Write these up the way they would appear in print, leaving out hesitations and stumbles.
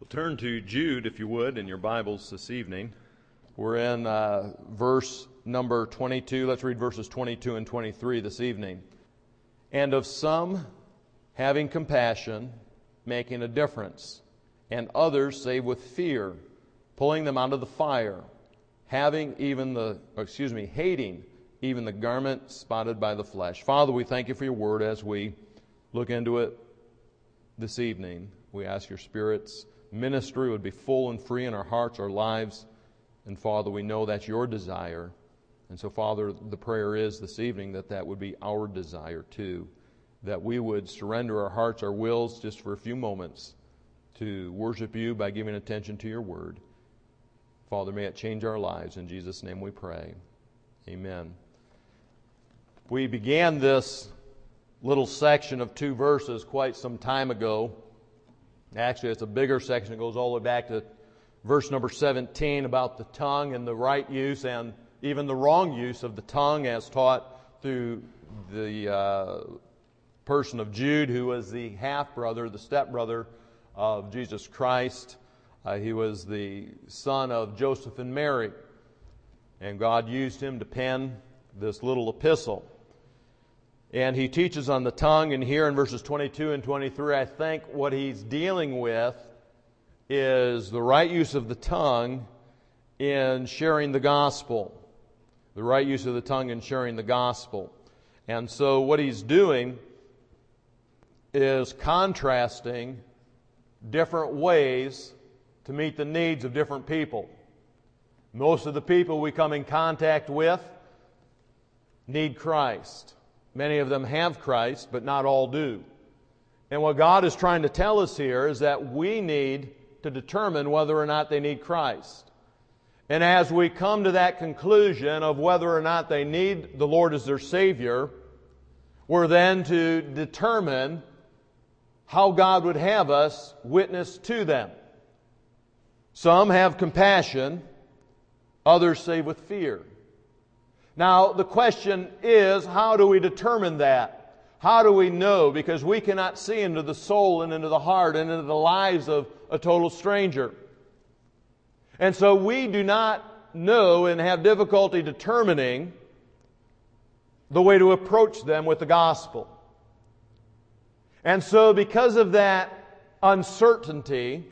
Turn to Jude, if you would, in your Bibles this evening. We're in verse number 22. Let's read verses 22 and 23 this evening. And of some having compassion, making a difference, and others save with fear, pulling them out of the fire, hating even the garment spotted by the flesh. Father, we thank you for your word as we look into it this evening. We ask your Spirit's ministry would be full and free in our hearts, our lives. And Father, we know that's your desire. And so, Father, the prayer is this evening that would be our desire too. That we would surrender our hearts, our wills, just for a few moments to worship you by giving attention to your word. Father, may it change our lives. In Jesus' name we pray. Amen. We began this little section of 2 verses quite some time ago. Actually, it's a bigger section. It goes all the way back to verse number 17 about the tongue and the right use and even the wrong use of the tongue as taught through the person of Jude, who was the half-brother, the stepbrother of Jesus Christ. He was the son of Joseph and Mary. And God used him to pen this little epistle. And he teaches on the tongue, and here in verses 22 and 23, I think what he's dealing with is the right use of the tongue in sharing the gospel. The right use of the tongue in sharing the gospel. And so what he's doing is contrasting different ways to meet the needs of different people. Most of the people we come in contact with need Christ. Many of them have Christ, but not all do. And what God is trying to tell us here is that we need to determine whether or not they need Christ. And as we come to that conclusion of whether or not they need the Lord as their Savior, we're then to determine how God would have us witness to them. Some have compassion, others save with fear. Now, the question is, how do we determine that? How do we know? Because we cannot see into the soul and into the heart and into the lives of a total stranger. And so we do not know and have difficulty determining the way to approach them with the gospel. And so because of that uncertainty,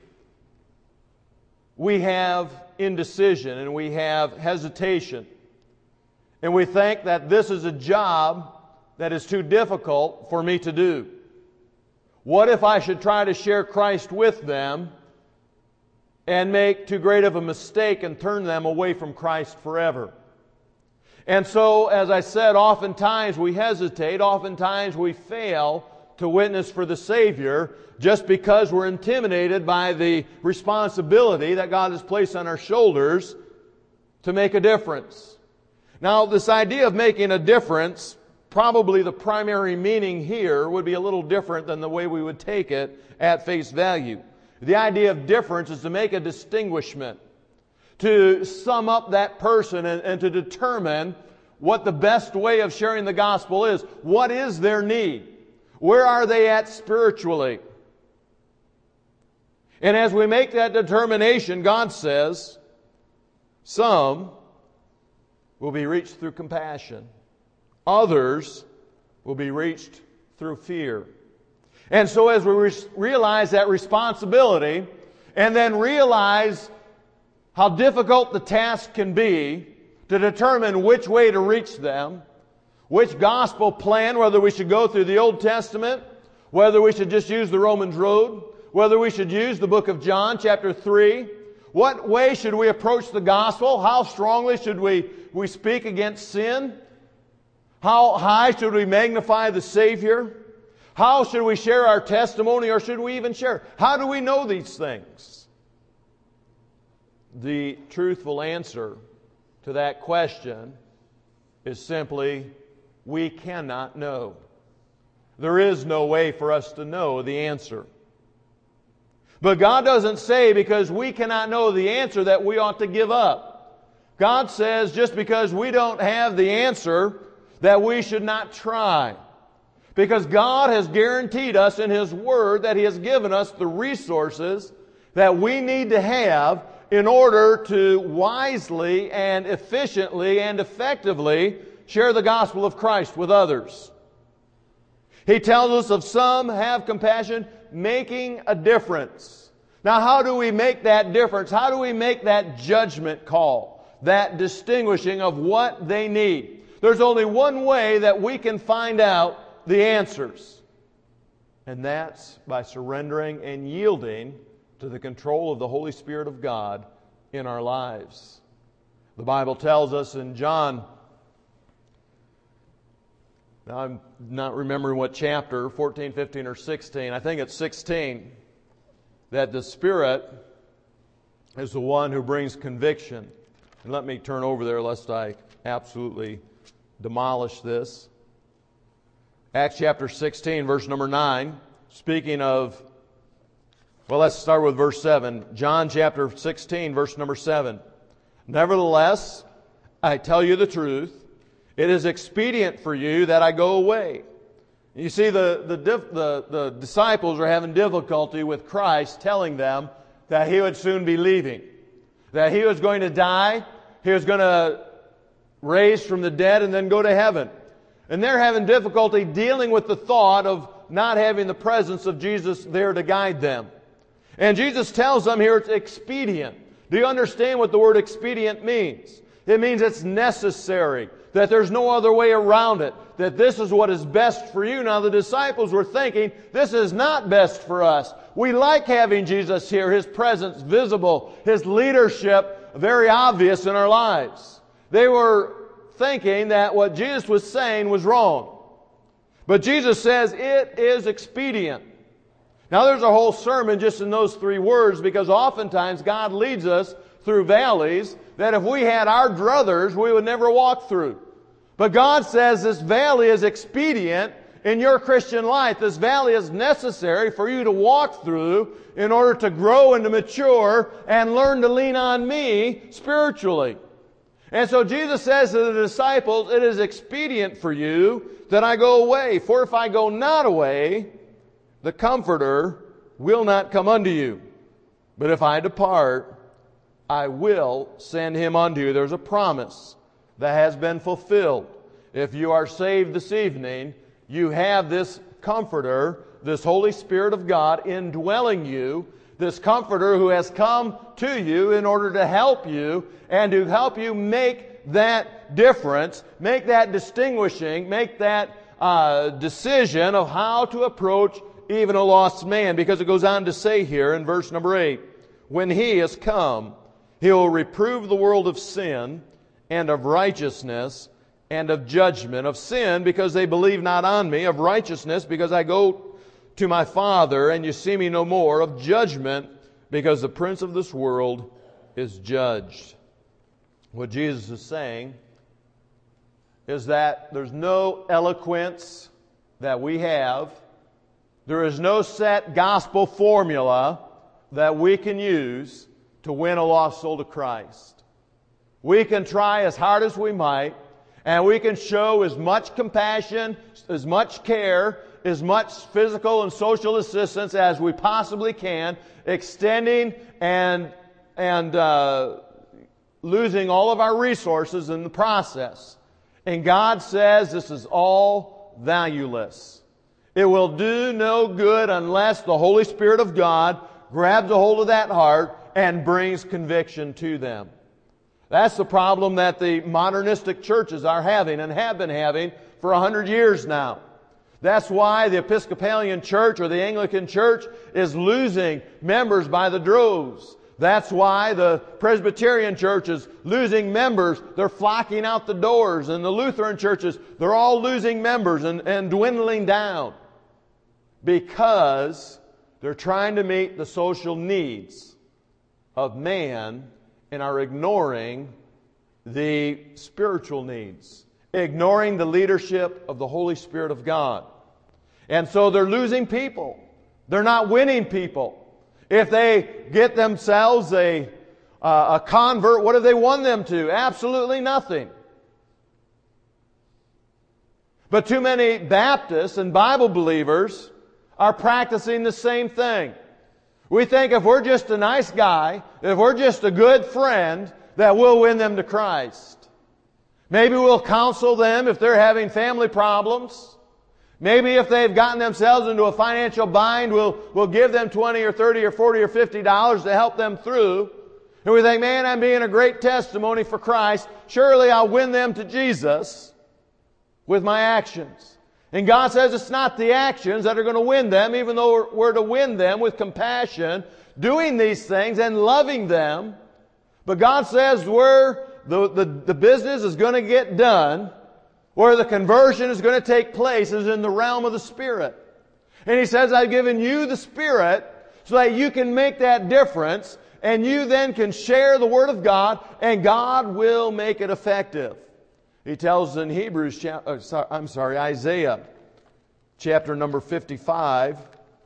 we have indecision and we have hesitation. And we think that this is a job that is too difficult for me to do. What if I should try to share Christ with them and make too great of a mistake and turn them away from Christ forever? And so, as I said, oftentimes we hesitate, oftentimes we fail to witness for the Savior just because we're intimidated by the responsibility that God has placed on our shoulders to make a difference. Now, this idea of making a difference, probably the primary meaning here would be a little different than the way we would take it at face value. The idea of difference is to make a distinguishment, to sum up that person and to determine what the best way of sharing the gospel is. What is their need? Where are they at spiritually? And as we make that determination, God says, some will be reached through compassion. Others will be reached through fear. And so as we realize that responsibility and then realize how difficult the task can be to determine which way to reach them, which gospel plan, whether we should go through the Old Testament, whether we should just use the Romans road, whether we should use the book of John, chapter 3, what way should we approach the gospel? How strongly should we speak against sin? How high should we magnify the Savior? How should we share our testimony, or should we even share? How do we know these things? The truthful answer to that question is simply, we cannot know. There is no way for us to know the answer. But God doesn't say because we cannot know the answer that we ought to give up. God says just because we don't have the answer that we should not try. Because God has guaranteed us in His Word that He has given us the resources that we need to have in order to wisely and efficiently and effectively share the gospel of Christ with others. He tells us of some have compassion, making a difference. Now, how do we make that difference? How do we make that judgment call? That distinguishing of what they need? There's only one way that we can find out the answers. And that's by surrendering and yielding to the control of the Holy Spirit of God in our lives. The Bible tells us in John, now I'm not remembering what chapter, 14, 15, or 16, I think it's 16, that the Spirit is the one who brings conviction. And let me turn over there lest I absolutely demolish this. Acts chapter 16, verse number 9, speaking of, well, let's start with verse 7. John chapter 16, verse number 7. Nevertheless, I tell you the truth, it is expedient for you that I go away. You see, the disciples are having difficulty with Christ telling them that He would soon be leaving, that He was going to die, He was going to raise from the dead and then go to heaven. And they're having difficulty dealing with the thought of not having the presence of Jesus there to guide them. And Jesus tells them here it's expedient. Do you understand what the word expedient means? It means it's necessary, that there's no other way around it, that this is what is best for you. Now the disciples were thinking, this is not best for us. We like having Jesus here, His presence visible, His leadership very obvious in our lives. They were thinking that what Jesus was saying was wrong. But Jesus says it is expedient. Now there's a whole sermon just in those three words, because oftentimes God leads us through valleys that if we had our druthers, we would never walk through. But God says this valley is expedient in your Christian life. This valley is necessary for you to walk through in order to grow and to mature and learn to lean on me spiritually. And so Jesus says to the disciples, it is expedient for you that I go away. For if I go not away, the Comforter will not come unto you. But if I depart, I will send Him unto you. There's a promise that has been fulfilled. If you are saved this evening, you have this Comforter, this Holy Spirit of God indwelling you, this Comforter who has come to you in order to help you and to help you make that difference, make that distinguishing, make that decision of how to approach even a lost man. Because it goes on to say here in verse number 8, when He is come, He will reprove the world of sin and of righteousness and of judgment. Of sin, because they believe not on me. Of righteousness, because I go to my Father, and you see me no more. Of judgment, because the prince of this world is judged. What Jesus is saying is that there's no eloquence that we have. There is no set gospel formula that we can use to win a lost soul to Christ. We can try as hard as we might, and we can show as much compassion, as much care, as much physical and social assistance as we possibly can, extending and losing all of our resources in the process. And God says this is all valueless. It will do no good unless the Holy Spirit of God grabs a hold of that heart and brings conviction to them. That's the problem that the modernistic churches are having and have been having for 100 years now. That's why the Episcopalian Church or the Anglican Church is losing members by the droves. That's why the Presbyterian Church is losing members. They're flocking out the doors. And the Lutheran churches, they're all losing members and dwindling down. Because they're trying to meet the social needs of man and are ignoring the spiritual needs. Ignoring the leadership of the Holy Spirit of God. And so they're losing people. They're not winning people. If they get themselves a convert, what have they won them to? Absolutely nothing. But too many Baptists and Bible believers are practicing the same thing. We think if we're just a nice guy, if we're just a good friend, that we'll win them to Christ. Maybe we'll counsel them if they're having family problems. Maybe if they've gotten themselves into a financial bind, we'll give them $20 or $30 or $40 or $50 to help them through. And we think, man, I'm being a great testimony for Christ. Surely I'll win them to Jesus with my actions. And God says it's not the actions that are going to win them, even though we're to win them with compassion, doing these things and loving them. But God says where the business is going to get done, where the conversion is going to take place, is in the realm of the Spirit. And He says, I've given you the Spirit so that you can make that difference, and you then can share the Word of God, and God will make it effective. He tells in Isaiah chapter number 55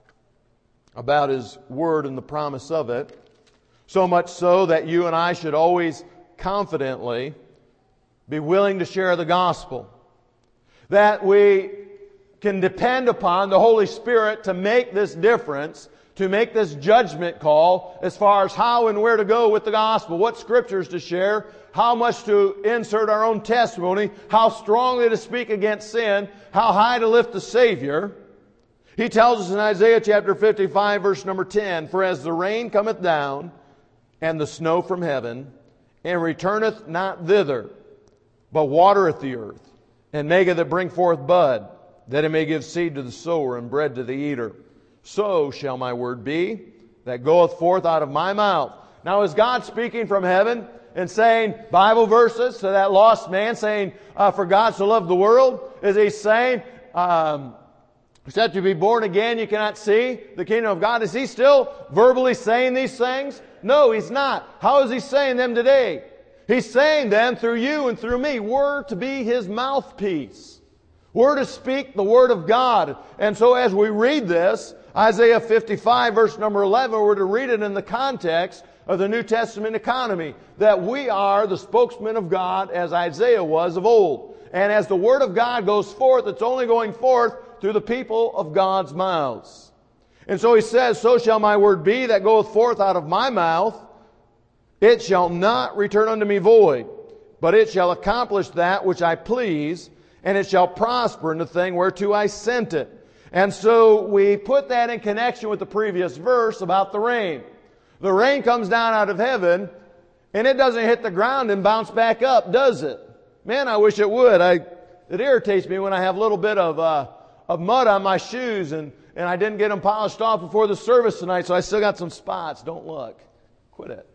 about His Word and the promise of it. So much so that you and I should always confidently be willing to share the gospel. That we can depend upon the Holy Spirit to make this difference, to make this judgment call as far as how and where to go with the gospel, what scriptures to share, how much to insert our own testimony, how strongly to speak against sin, how high to lift the Savior. He tells us in Isaiah chapter 55 verse number 10, For as the rain cometh down, and the snow from heaven, and returneth not thither, but watereth the earth, and maketh it bring forth bud, that it may give seed to the sower and bread to the eater. So shall my word be that goeth forth out of my mouth. Now is God speaking from heaven and saying Bible verses to that lost man, saying, for God so loved the world? Is He saying, except you be born again, you cannot see the kingdom of God? Is He still verbally saying these things? No, He's not. How is He saying them today? He's saying them through you and through me. We're to be His mouthpiece. We're to speak the Word of God. And so as we read this, Isaiah 55 verse number 11, we're to read it in the context of the New Testament economy. That we are the spokesman of God as Isaiah was of old. And as the Word of God goes forth, it's only going forth through the people of God's mouths. And so He says, So shall my word be that goeth forth out of my mouth. It shall not return unto me void, but it shall accomplish that which I please, and it shall prosper in the thing whereto I sent it. And so we put that in connection with the previous verse about the rain. The rain comes down out of heaven, and it doesn't hit the ground and bounce back up, does it? Man, I wish it would. It irritates me when I have a little bit of mud on my shoes, and I didn't get them polished off before the service tonight, so I still got some spots. Don't look. Quit it.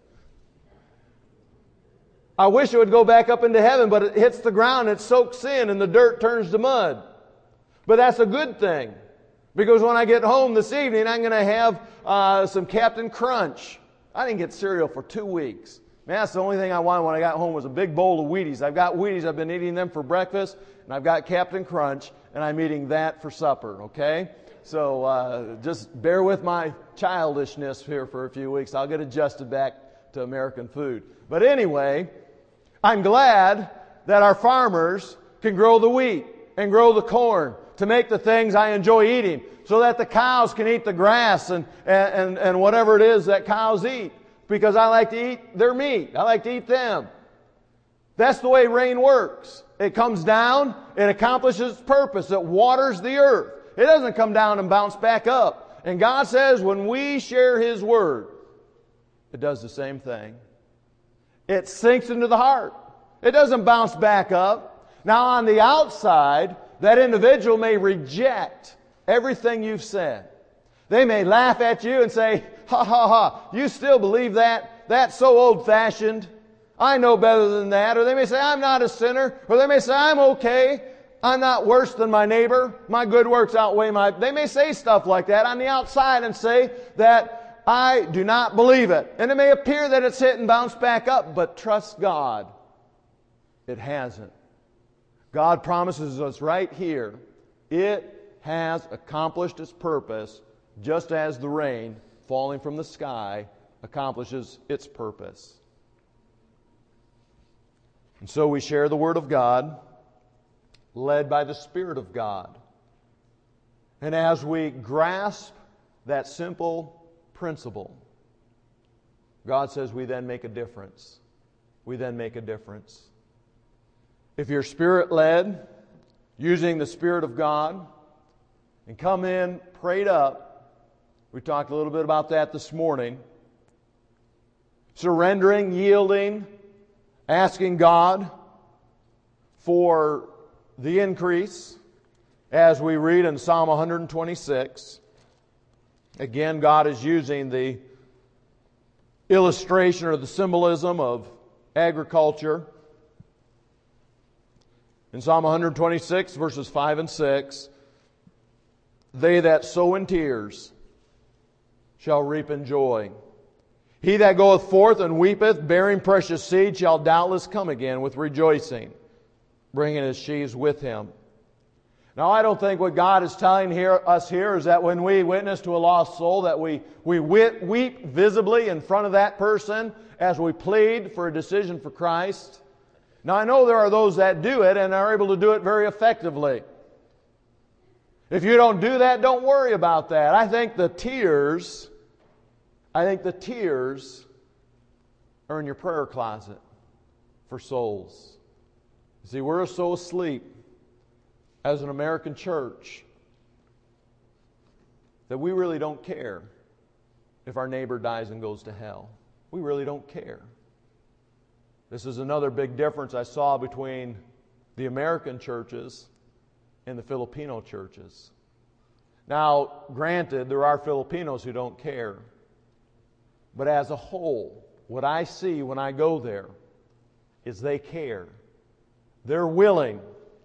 I wish it would go back up into heaven, but it hits the ground, it soaks in, and the dirt turns to mud. But that's a good thing, because when I get home this evening, I'm going to have some Captain Crunch. I didn't get cereal for 2 weeks. Man, that's the only thing I wanted when I got home was a big bowl of Wheaties. I've got Wheaties, I've been eating them for breakfast, and I've got Captain Crunch, and I'm eating that for supper, okay? So just bear with my childishness here for a few weeks. I'll get adjusted back to American food. But anyway, I'm glad that our farmers can grow the wheat and grow the corn to make the things I enjoy eating, so that the cows can eat the grass and whatever it is that cows eat, because I like to eat their meat. I like to eat them. That's the way rain works. It comes down, it accomplishes its purpose. It waters the earth. It doesn't come down and bounce back up. And God says when we share His Word, it does the same thing. It sinks into the heart. It doesn't bounce back up. Now on the outside, that individual may reject everything you've said. They may laugh at you and say, ha ha ha, you still believe that? That's so old-fashioned. I know better than that. Or they may say, I'm not a sinner. Or they may say, I'm okay. I'm not worse than my neighbor. My good works outweigh my... They may say stuff like that on the outside and say that I do not believe it. And it may appear that it's hit and bounced back up, but trust God, it hasn't. God promises us right here, it has accomplished its purpose, just as the rain falling from the sky accomplishes its purpose. And so we share the Word of God, led by the Spirit of God. And as we grasp that simple principle, God says we then make a difference. We then make a difference. If you're Spirit-led, using the Spirit of God, and come in prayed up, we talked a little bit about that this morning, surrendering, yielding, asking God for the increase, as we read in Psalm 126. Again, God is using the illustration or the symbolism of agriculture. In Psalm 126, verses 5 and 6, they that sow in tears shall reap in joy. He that goeth forth and weepeth, bearing precious seed, shall doubtless come again with rejoicing, bringing his sheaves with him. Now, I don't think what God is telling us here is that when we witness to a lost soul that we weep visibly in front of that person as we plead for a decision for Christ. Now, I know there are those that do it and are able to do it very effectively. If you don't do that, don't worry about that. I think the tears are in your prayer closet for souls. You see, we're so asleep as an American church that we really don't care if our neighbor dies and goes to hell. We really don't care. This is another big difference I saw between the American churches and the Filipino churches. Now, granted, there are Filipinos who don't care. But as a whole, what I see when I go there is they care. They're willing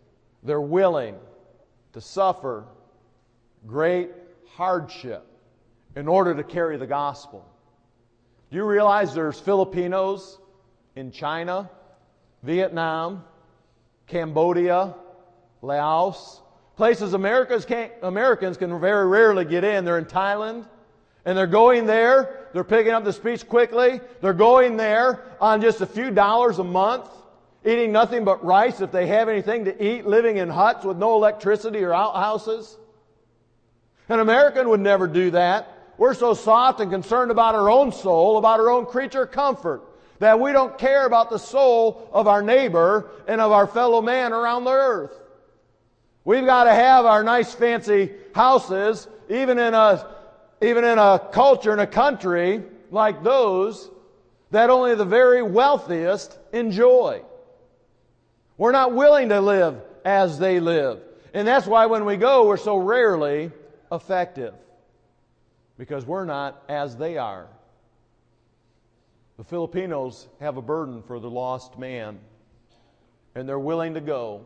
to suffer great hardship in order to carry the gospel. Do you realize there's Filipinos in China, Vietnam, Cambodia, Laos, places Americans can very rarely get in. They're in Thailand, and they're going there. They're picking up the speech quickly. They're going there on just a few dollars a month, eating nothing but rice if they have anything to eat, living in huts with no electricity or outhouses. An American would never do that. We're so soft and concerned about our own soul, about our own creature comfort, that we don't care about the soul of our neighbor and of our fellow man around the earth. We've got to have our nice fancy houses, even in a culture, in a country like those that only the very wealthiest enjoy. We're not willing to live as they live. And that's why when we go, we're so rarely effective. Because we're not as they are. The Filipinos have a burden for the lost man. And they're willing to go.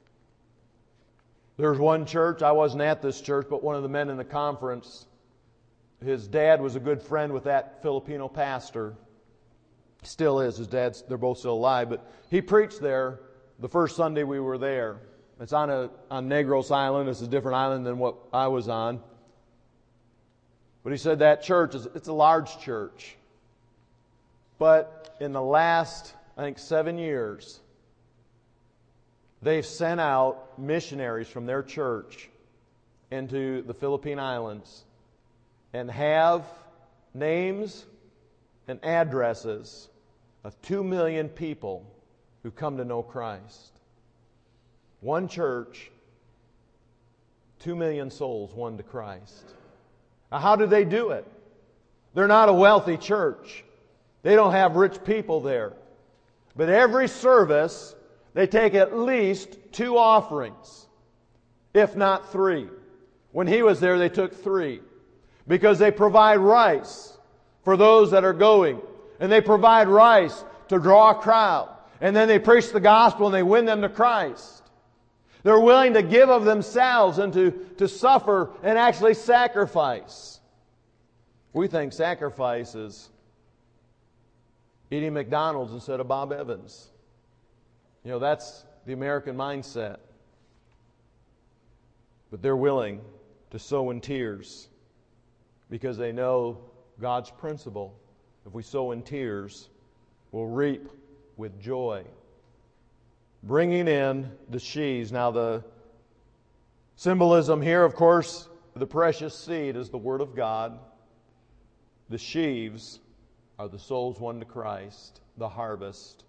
There's one church, I wasn't at this church, but one of the men in the conference, his dad was a good friend with that Filipino pastor. Still is. His dad's, they're both still alive. But he preached there the first Sunday we were there. It's on Negros Island. It's a different island than what I was on. But he said that church, it's a large church. But in the last, 7 years, they've sent out missionaries from their church into the Philippine Islands and have names and addresses of 2 million people who come to know Christ. One church, 2 million souls won to Christ. Now, how do they do it? They're not a wealthy church. They don't have rich people there. But every service, they take at least 2 offerings, if not 3. When he was there, they took 3. Because they provide rice for those that are going. And they provide rice to draw a crowd. And then they preach the gospel and they win them to Christ. They're willing to give of themselves and to suffer and actually sacrifice. We think sacrifice is eating McDonald's instead of Bob Evans. That's the American mindset. But they're willing to sow in tears because they know God's principle. If we sow in tears, we'll reap with joy. Bringing in the sheaves. Now the symbolism here, of course, the precious seed is the Word of God. The sheaves are the souls won to Christ, the harvest.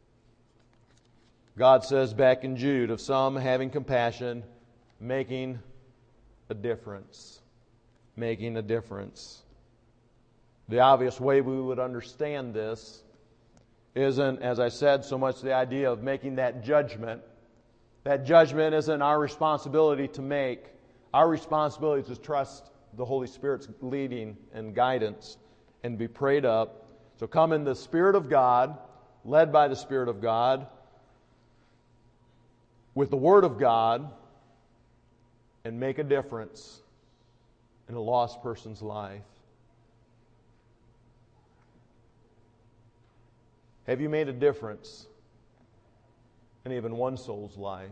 God says back in Jude, of some having compassion, making a difference. Making a difference. The obvious way we would understand this isn't, as I said, so much the idea of making that judgment. That judgment isn't our responsibility to make. Our responsibility is to trust the Holy Spirit's leading and guidance and be prayed up. So come in the Spirit of God, led by the Spirit of God, with the Word of God, and make a difference in a lost person's life. Have you made a difference in even one soul's life?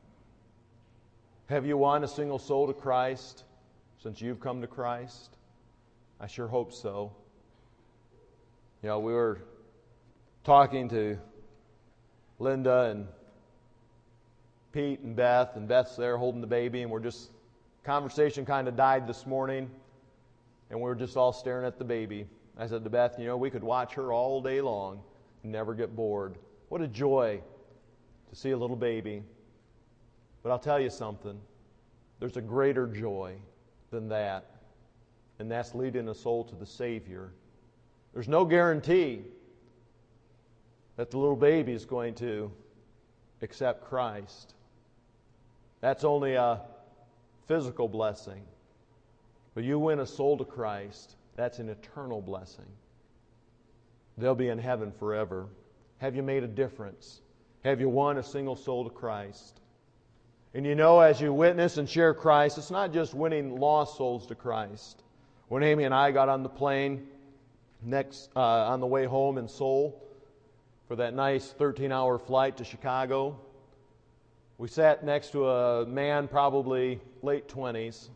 Have you won a single soul to Christ since you've come to Christ? I sure hope so. You know, we were talking to Linda and Pete and Beth's there holding the baby, and conversation kind of died this morning, and we were just all staring at the baby. I said to Beth, we could watch her all day long and never get bored. What a joy to see a little baby. But I'll tell you something. There's a greater joy than that, and that's leading a soul to the Savior. There's no guarantee that the little baby is going to accept Christ. That's only a physical blessing. But you win a soul to Christ, that's an eternal blessing. They'll be in heaven forever. Have you made a difference? Have you won a single soul to Christ? And as you witness and share Christ, it's not just winning lost souls to Christ. When Amy and I got on the plane on the way home in Seoul for that nice 13-hour flight to Chicago, we sat next to a man probably late 20s,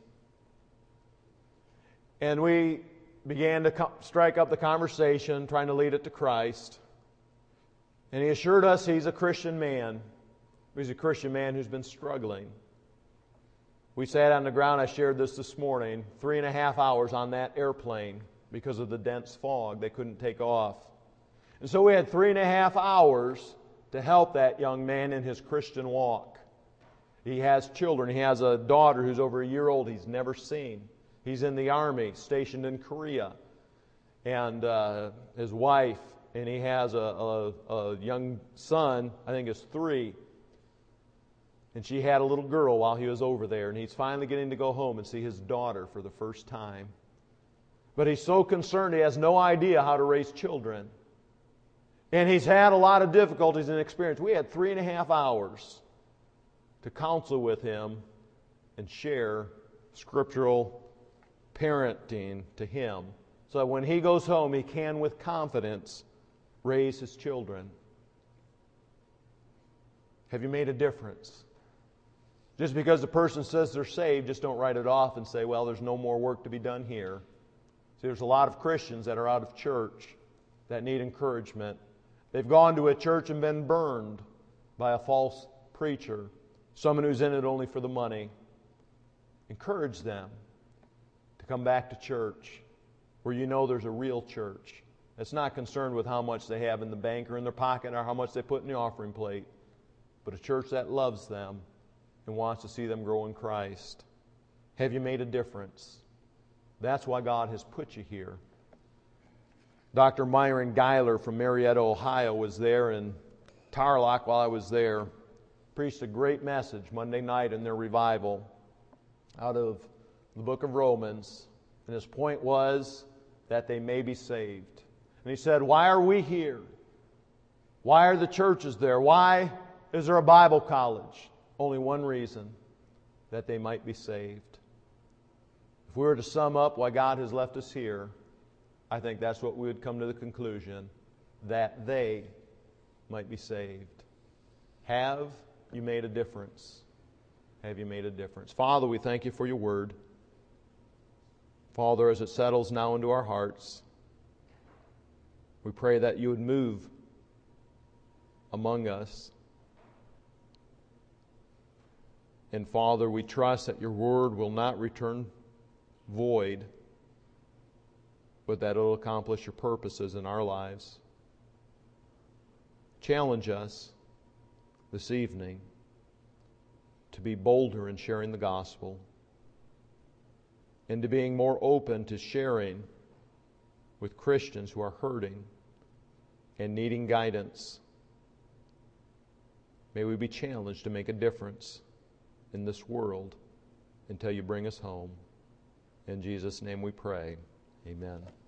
and we began to strike up the conversation, trying to lead it to Christ. And he assured us he's a Christian man. He's a Christian man who's been struggling. We sat on the ground, I shared this morning, 3.5 hours on that airplane because of the dense fog. They couldn't take off. And so we had 3.5 hours to help that young man in his Christian walk. He has children. He has a daughter who's over a year old he's never seen. He's in the Army, stationed in Korea. And his wife, and he has a young son, I think is 3. And she had a little girl while he was over there. And he's finally getting to go home and see his daughter for the first time. But he's so concerned he has no idea how to raise children. And he's had a lot of difficulties and experience. We had 3.5 hours to counsel with him and share scriptural parenting to him, so that when he goes home, he can, with confidence, raise his children. Have you made a difference? Just because the person says they're saved, just don't write it off and say, well, there's no more work to be done here. See, there's a lot of Christians that are out of church that need encouragement. They've gone to a church and been burned by a false preacher, someone who's in it only for the money. Encourage them to come back to church where there's a real church that's not concerned with how much they have in the bank or in their pocket or how much they put in the offering plate, but a church that loves them and wants to see them grow in Christ. Have you made a difference? That's why God has put you here. Dr. Myron Geiler from Marietta, Ohio was there in Tarlock while I was there. Preached a great message Monday night in their revival out of the book of Romans. And his point was that they may be saved. And he said, why are we here? Why are the churches there? Why is there a Bible college? Only one reason, that they might be saved. If we were to sum up why God has left us here, I think that's what we would come to the conclusion, that they might be saved. Have you made a difference? Have you made a difference? Father, we thank you for your word. Father, as it settles now into our hearts, we pray that you would move among us. And Father, we trust that your word will not return void, but that it'll accomplish your purposes in our lives. Challenge us this evening to be bolder in sharing the gospel and to being more open to sharing with Christians who are hurting and needing guidance. May we be challenged to make a difference in this world until you bring us home. In Jesus' name we pray. Amen.